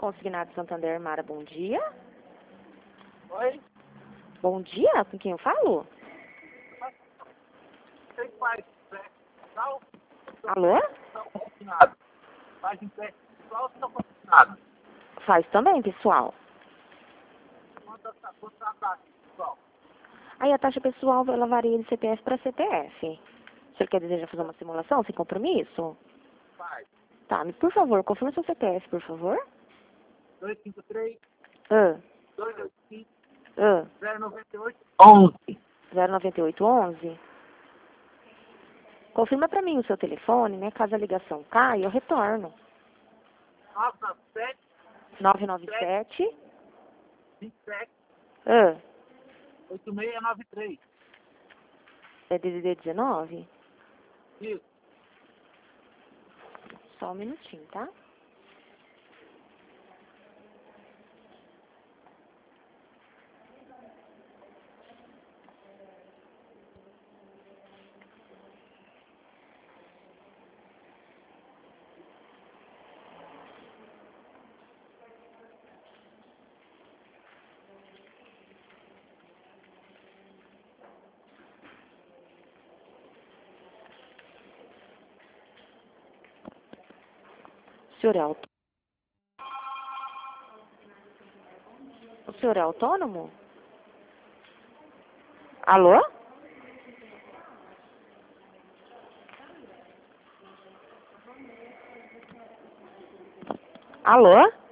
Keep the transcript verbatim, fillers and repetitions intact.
Consignado Santander, Mara, bom dia. Oi? Bom dia, com quem eu falo? Você faz pessoal? Alô? Estão confinados. Faz empréstimo pessoal ou estão confinados? Faz também, pessoal. Quanto a quanto a taxa, pessoal? Aí a taxa pessoal ela varia de C P F para C P F. O senhor quer deseja fazer uma simulação sem compromisso? Faz. Tá, mas por favor, confirma seu C P F, por favor. dois cinco três, Ah, dois oito cinco, ah, zero nove oito, onze. zero nove oito um um. Confirma para mim o seu telefone, né? Caso a ligação caia, eu retorno. nove nove sete, nove nove sete, vinte e sete, ah, oito seis nove três. é D D D dezenove? Isso. Só um minutinho, tá? O senhor é autônomo? O senhor é autônomo? Alô? Alô?